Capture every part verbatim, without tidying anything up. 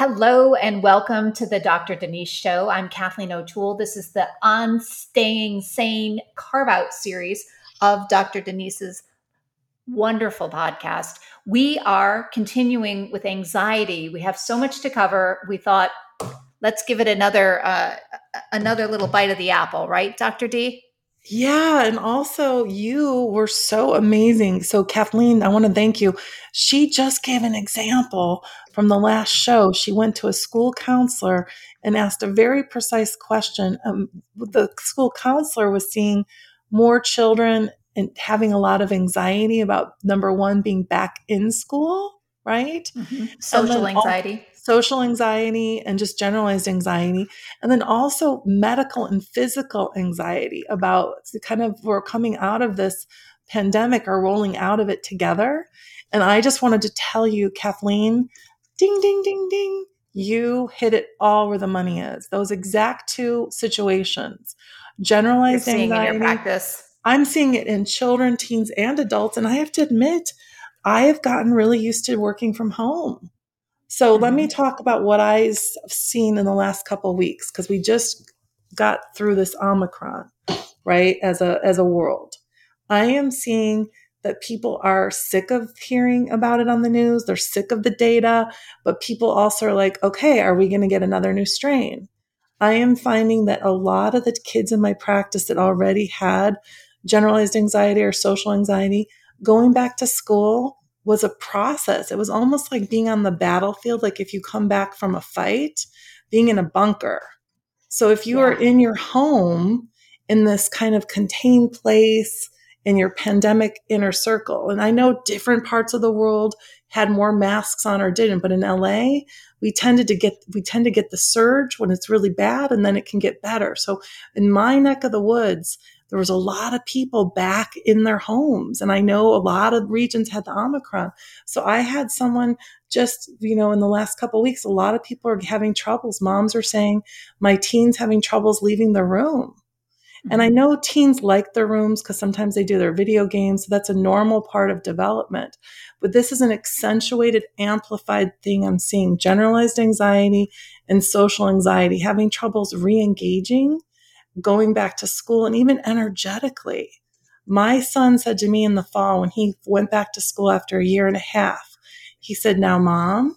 Hello and welcome to the Doctor Denise Show. I'm Kathleen O'Toole. This is the On Staying Sane Carve Out series of Doctor Denise's wonderful podcast. We are continuing with anxiety. We have so much to cover. We thought, let's give it another uh, another little bite of the apple, right, Doctor D? Yeah, and also you were so amazing. So Kathleen, I want to thank you. She just gave an example from the last show. She went to a school counselor and asked a very precise question. Um, the school counselor was seeing more children and having a lot of anxiety about, number one, being back in school, right? Mm-hmm. And Social then all- anxiety. social anxiety and just generalized anxiety. And then also medical and physical anxiety about kind of we're coming out of this pandemic or rolling out of it together. And I just wanted to tell you, Kathleen, ding, ding, ding, ding, you hit it all where the money is. Those exact two situations, You're generalized seeing in your anxiety. practice. I'm seeing it in children, teens, and adults. And I have to admit, I have gotten really used to working from home. So let me talk about what I've seen in the last couple of weeks, because we just got through this Omicron, right, as a as a world. I am seeing that people are sick of hearing about it on the news. They're sick of the data, but people also are like, okay, are we going to get another new strain? I am finding that a lot of the kids in my practice that already had generalized anxiety or social anxiety, going back to school was a process. It was almost like being on the battlefield, like if you come back from a fight, being in a bunker. So if you Yeah. are in your home in this kind of contained place in your pandemic inner circle, and I know different parts of the world had more masks on or didn't, but in L A, we tended to get we tend to get the surge when it's really bad, and then it can get better. So in my neck of the woods, there was a lot of people back in their homes. And I know a lot of regions had the Omicron. So I had someone just, you know, in the last couple of weeks, a lot of people are having troubles. Moms are saying, my teen's having troubles leaving the room. And I know teens like their rooms because sometimes they do their video games. So that's a normal part of development. But this is an accentuated, amplified thing I'm seeing. Generalized anxiety and social anxiety, having troubles re-engaging, going back to school, and even energetically. My son said to me in the fall when he went back to school after a year and a half, he said, now, Mom,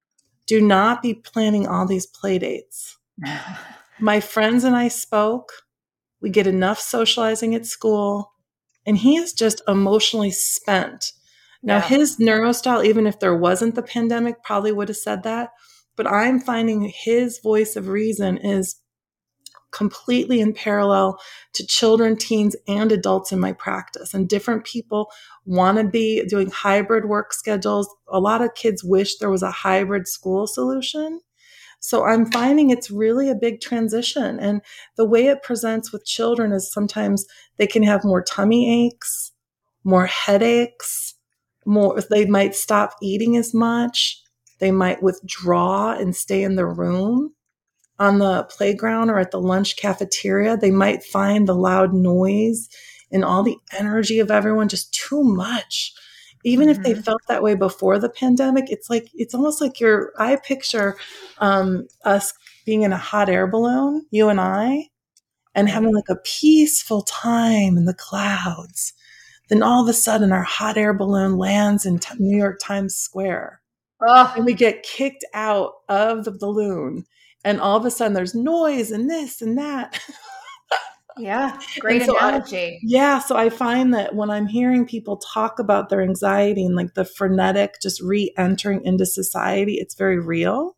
do not be planning all these play dates. My friends and I spoke. We get enough socializing at school, and he is just emotionally spent. Now, Yeah. his neurostyle, even if there wasn't the pandemic, probably would have said that. But I'm finding his voice of reason is completely in parallel to children, teens, and adults in my practice. And different people want to be doing hybrid work schedules. A lot of kids wish there was a hybrid school solution. So I'm finding it's really a big transition. And the way it presents with children is sometimes they can have more tummy aches, more headaches, more, they might stop eating as much. They might withdraw and stay in their room. On the playground or at the lunch cafeteria, they might find the loud noise and all the energy of everyone just too much. Even mm-hmm. if they felt that way before the pandemic, it's like, it's almost like you're, I picture um, us being in a hot air balloon, you and I, and right. having like a peaceful time in the clouds. Then all of a sudden our hot air balloon lands in t- New York Times Square. Oh. And we get kicked out of the balloon. And all of a sudden there's noise and this and that. Yeah, great so analogy. I, yeah, so I find that when I'm hearing people talk about their anxiety and like the frenetic just re-entering into society, it's very real.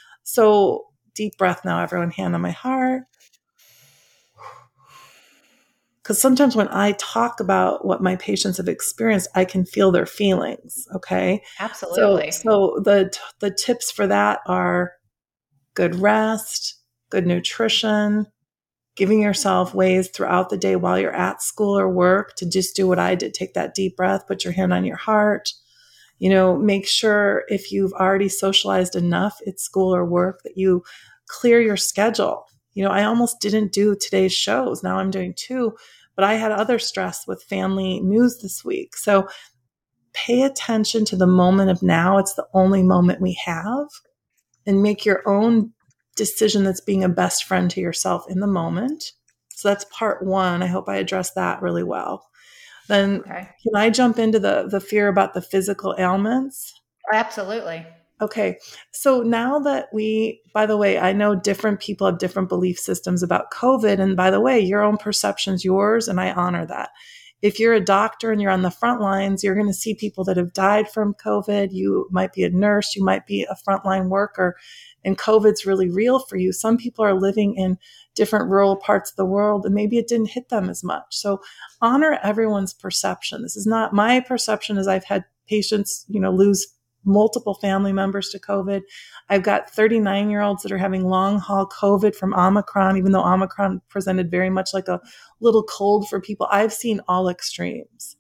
So deep breath now, everyone, hand on my heart. Because sometimes when I talk about what my patients have experienced, I can feel their feelings, okay? Absolutely. So, so the the tips for that are good rest, good nutrition, giving yourself ways throughout the day while you're at school or work to just do what I did. Take that deep breath, put your hand on your heart. You know, make sure if you've already socialized enough at school or work that you clear your schedule. You know, I almost didn't do today's shows. Now I'm doing two, but I had other stress with family news this week. So pay attention to the moment of now. It's the only moment we have. and make your own decision that's being a best friend to yourself in the moment. So that's part one. I hope I addressed that really well. Then Okay. can I jump into the, the fear about the physical ailments? Absolutely. Okay. So now that we, by the way, I know different people have different belief systems about COVID. And by the way, your own perception's yours, and I honor that. If you're a doctor and you're on the front lines, you're going to see people that have died from COVID. You might be a nurse, you might be a frontline worker, and COVID's really real for you. Some people are living in different rural parts of the world, and maybe it didn't hit them as much. So honor everyone's perception. This is not my perception, as I've had patients, you know, lose multiple family members to COVID. I've got thirty-nine year olds that are having long haul COVID from Omicron, even though Omicron presented very much like a little cold for people. I've seen all extremes.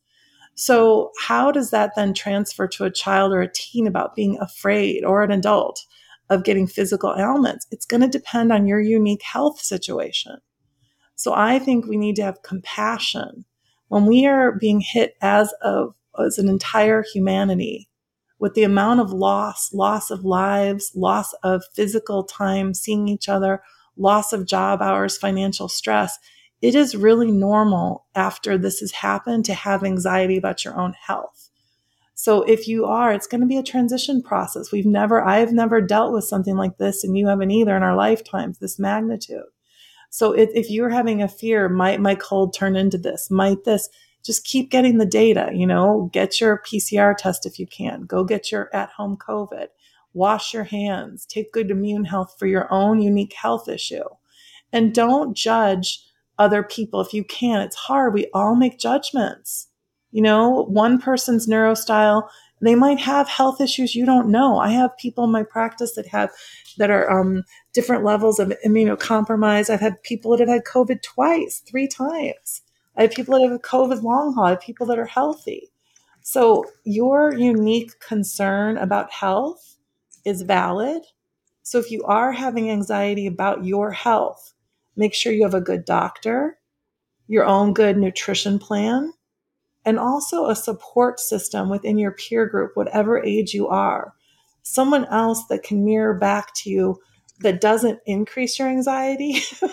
So how does that then transfer to a child or a teen about being afraid, or an adult, of getting physical ailments? It's going to depend on your unique health situation. So I think we need to have compassion when we are being hit as of as an entire humanity with the amount of loss, loss of lives, loss of physical time, seeing each other, loss of job hours, financial stress. It is really normal after this has happened to have anxiety about your own health. So if you are, it's going to be a transition process. We've never, I've never dealt with something like this, and you haven't either in our lifetimes, this magnitude. So if, if you're having a fear, might my cold turn into this? Might this? Just keep getting the data, you know, get your P C R test if you can. Go get your at-home COVID. Wash your hands. Take good immune health for your own unique health issue. And don't judge other people if you can. It's hard. We all make judgments. You know, one person's neurostyle, they might have health issues you don't know. I have people in my practice that have, that are um, different levels of immunocompromise. I've had people that have had COVID twice, three times. I have people that have COVID long haul. I have people that are healthy. So your unique concern about health is valid. So if you are having anxiety about your health, make sure you have a good doctor, your own good nutrition plan, and also a support system within your peer group, whatever age you are. Someone else that can mirror back to you that doesn't increase your anxiety.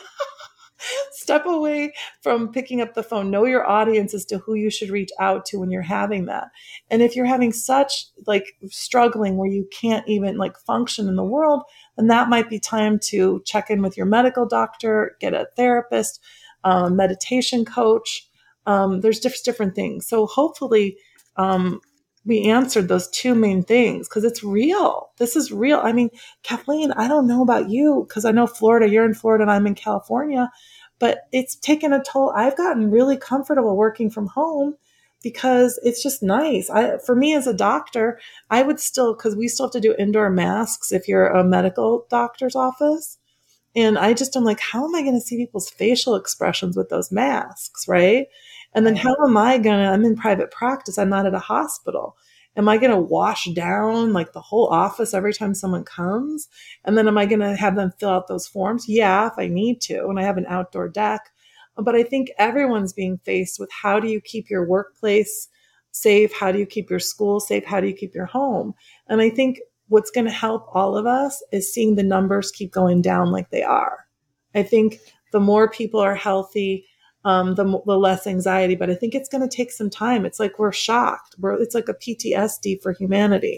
Step away from picking up the phone. Know your audience as to who you should reach out to when you're having that. And if you're having such like struggling where you can't even like function in the world, then that might be time to check in with your medical doctor, get a therapist, a meditation coach. Um, there's different, different things. So hopefully, um, we answered those two main things because it's real. This is real. I mean, Kathleen, I don't know about you because I know Florida, you're in Florida and I'm in California, but it's taken a toll. I've gotten really comfortable working from home because it's just nice. I, for me as a doctor, I would still, because we still have to do indoor masks if you're a medical doctor's office. And I just am like, how am I going to see people's facial expressions with those masks, right? And then Right. how am I going to, I'm in private practice, I'm not at a hospital. Am I going to wash down like the whole office every time someone comes? And then am I going to have them fill out those forms? Yeah, if I need to. And I have an outdoor deck. But I think everyone's being faced with how do you keep your workplace safe? How do you keep your school safe? How do you keep your home? And I think what's going to help all of us is seeing the numbers keep going down like they are. I think the more people are healthy, um, the, the less anxiety, but I think it's going to take some time. It's like we're shocked. We're, it's like a P T S D for humanity.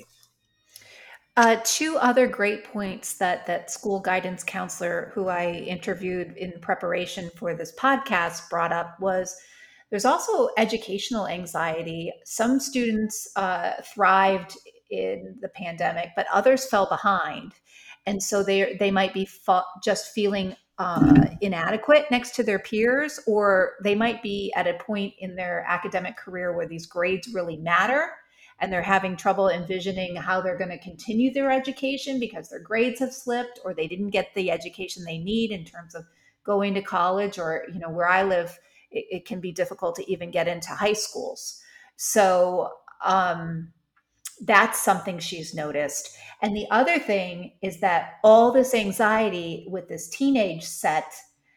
Uh, two other great points that that school guidance counselor who I interviewed in preparation for this podcast brought up was there's also educational anxiety. Some students uh, thrived in the pandemic, but others fell behind, and so they they might be fa- just feeling uh, inadequate next to their peers, or they might be at a point in their academic career where these grades really matter and they're having trouble envisioning how they're going to continue their education because their grades have slipped or they didn't get the education they need in terms of going to college, or you know where I live it, it can be difficult to even get into high schools. So um, that's something she's noticed. And the other thing is that all this anxiety with this teenage set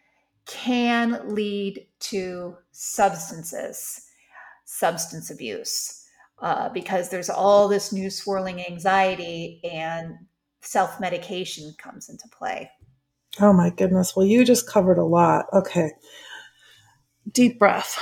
can lead to substances substance abuse, uh, because there's all this new swirling anxiety, and self-medication comes into play. Oh my goodness. Well, you just covered a lot. Okay. Deep breath.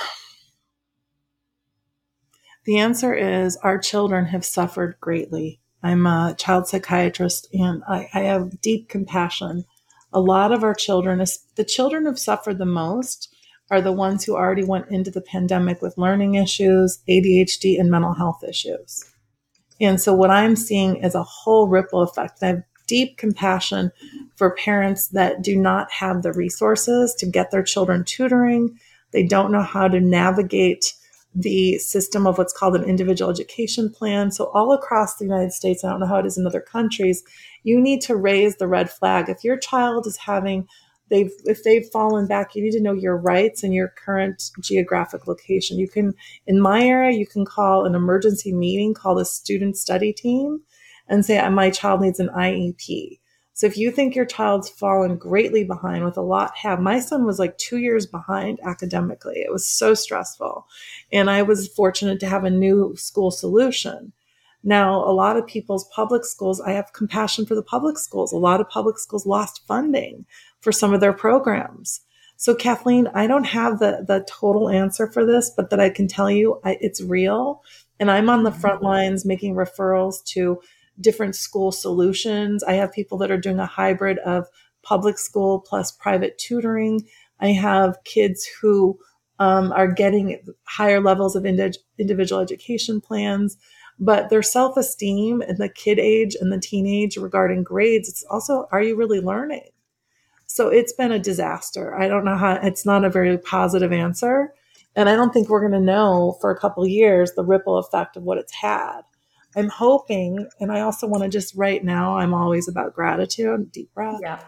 The answer is our children have suffered greatly. I'm a child psychiatrist and I, I have deep compassion. A lot of our children, the children who've suffered the most are the ones who already went into the pandemic with learning issues, A D H D, and mental health issues. And so what I'm seeing is a whole ripple effect. I have deep compassion for parents that do not have the resources to get their children tutoring. They don't know how to navigate the system of what's called an individual education plan. So all across the United States, I don't know how it is in other countries, you need to raise the red flag. If your child is having, they've, if they've fallen back, you need to know your rights and your current geographic location. You can, in my area, you can call an emergency meeting called a student study team and say, my child needs an I E P. So if you think your child's fallen greatly behind with a lot have, my son was like two years behind academically. It was so stressful. And I was fortunate to have a new school solution. Now, a lot of people's public schools, I have compassion for the public schools. A lot of public schools lost funding for some of their programs. So Kathleen, I don't have the, the total answer for this, but that I can tell you I, it's real. And I'm on the front lines making referrals to different school solutions. I have people that are doing a hybrid of public school plus private tutoring. I have kids who um, are getting higher levels of indi- individual education plans, but their self-esteem and the kid age and the teenage regarding grades, it's also, are you really learning? So it's been a disaster. I don't know how, it's not a very positive answer. And I don't think we're going to know for a couple of years the ripple effect of what it's had. I'm hoping, and I also want to just right now, I'm always about gratitude, deep breath. Yeah.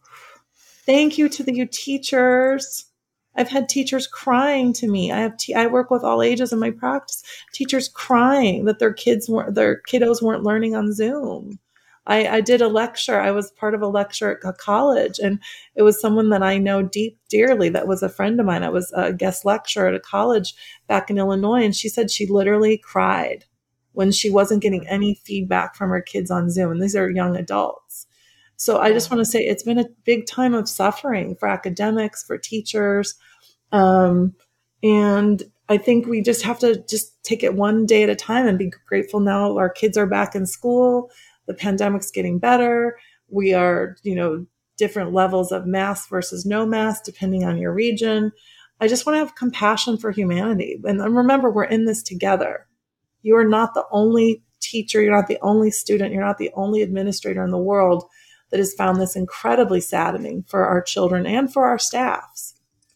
Thank you to the you teachers. I've had teachers crying to me. I have, te- I work with all ages in my practice. Teachers crying that their kids weren't, their kiddos weren't learning on Zoom. I, I did a lecture. I was part of a lecture at a college, and it was someone that I know deep, dearly. That was a friend of mine. I was a guest lecturer at a college back in Illinois, and she said she literally cried when she wasn't getting any feedback from her kids on Zoom. And these are young adults. So I just want to say it's been a big time of suffering for academics, for teachers. Um, and I think we just have to just take it one day at a time and be grateful now our kids are back in school. The pandemic's getting better. We are, you know, different levels of mask versus no mask, depending on your region. I just want to have compassion for humanity. And remember, we're in this together. You are not the only teacher. You're not the only student. You're not the only administrator in the world that has found this incredibly saddening for our children and for our staffs.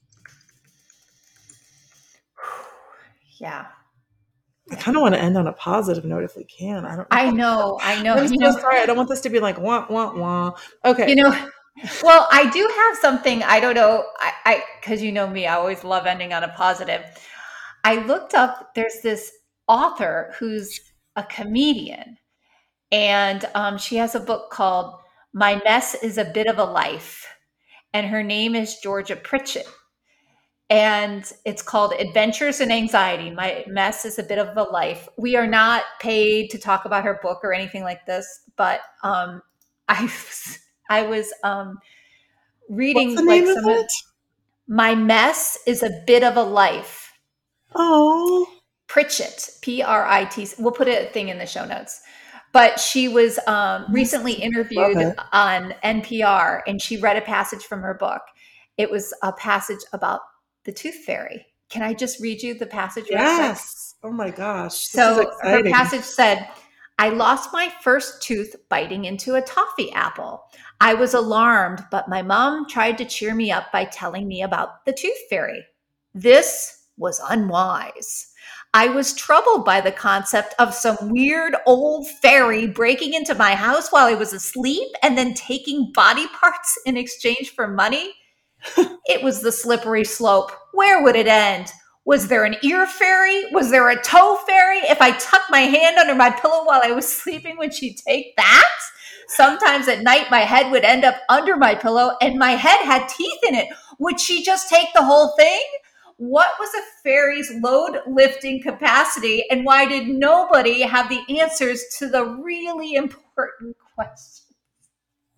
Yeah. I kind of want to end on a positive note if we can. I don't. I know. I know. I'm so you know, sorry. I don't want this to be like wah wah wah. Okay. You know. Well, I do have something. I don't know. I, I, because you know me, I always love ending on a positive. I looked up. There's this author who's a comedian, and um, she has a book called "My Mess Is a Bit of a Life," and her name is Georgia Pritchett. And it's called Adventures in Anxiety. My Mess is a Bit of a Life. We are not paid to talk about her book or anything like this, but um, I was, I was um, reading What's the like name some of of it? My Mess is a Bit of a Life. Oh, Pritchett, P R I T. We'll put a thing in the show notes. But she was um, recently interviewed on N P R, and she read a passage from her book. It was a passage about the tooth fairy. Can I just read you the passage? Yes. Right? Oh my gosh. So her passage said, I lost my first tooth biting into a toffee apple. I was alarmed, but my mom tried to cheer me up by telling me about the tooth fairy. This was unwise. I was troubled by the concept of some weird old fairy breaking into my house while I was asleep and then taking body parts in exchange for money. It was the slippery slope. Where would it end? Was there an ear fairy? Was there a toe fairy? If I tucked my hand under my pillow while I was sleeping, would she take that? Sometimes at night, my head would end up under my pillow and my head had teeth in it. Would she just take the whole thing? What was a fairy's load lifting capacity, and why did nobody have the answers to the really important questions?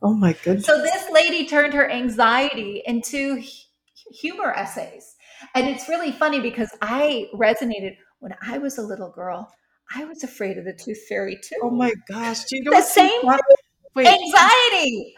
Oh my goodness. So this lady turned her anxiety into humor essays. And it's really funny because I resonated when I was a little girl. I was afraid of the tooth fairy too. Oh my gosh. Do you know the what's so same fun? Wait, anxiety.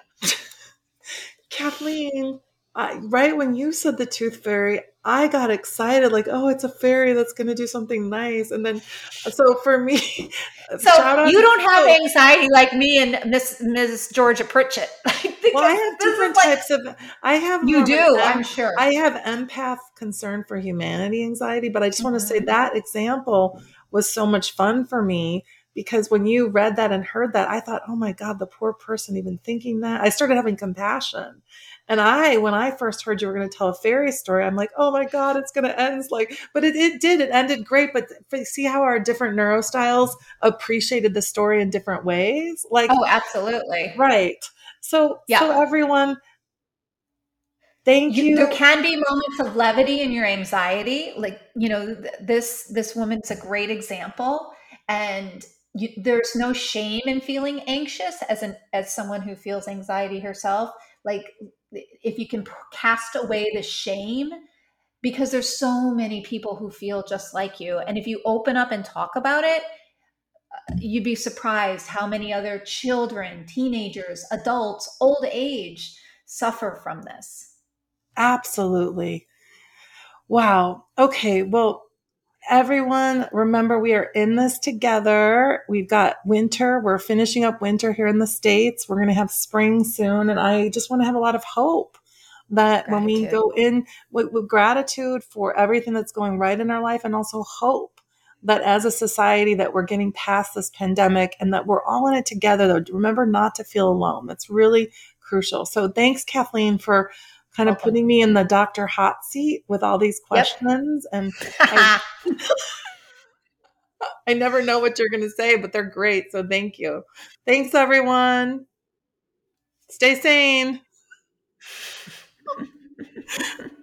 Kathleen, I, right when you said the tooth fairy, I got excited, like, oh, it's a fairy that's going to do something nice. And then, so for me, so you don't have anxiety like me and Miss Miss Georgia Pritchett. Well, I have different types like, of, I have, you do, em- I'm sure. I have empath concern for humanity anxiety, but I just mm-hmm. want to say that example was so much fun for me. Because when you read that and heard that, I thought, oh my God, the poor person even thinking that. I started having compassion. And I, when I first heard you were going to tell a fairy story, I'm like, oh my God, it's going to end like, but it, it did, it ended great. But see how our different neurostyles appreciated the story in different ways? Like, oh, absolutely. Right. So, yeah. so everyone, thank you, you. There can be moments of levity in your anxiety. Like, you know, th- this, this woman's a great example. And you, there's no shame in feeling anxious as an, as someone who feels anxiety herself. Like, if you can cast away the shame, because there's so many people who feel just like you. And if you open up and talk about it, you'd be surprised how many other children, teenagers, adults, old age suffer from this. Absolutely. Wow. Okay. Well, everyone, remember we are in this together. We've got winter. We're finishing up winter here in the States. We're going to have spring soon. And I just want to have a lot of hope that gratitude. When we go in with, with gratitude for everything that's going right in our life, and also hope that as a society that we're getting past this pandemic and that we're all in it together. Though, remember not to feel alone. That's really crucial. So thanks, Kathleen, for kind of putting me in the Doctor Hot seat with all these questions. Yep. And I, I never know what you're going to say, but they're great. So thank you. Thanks, everyone. Stay sane.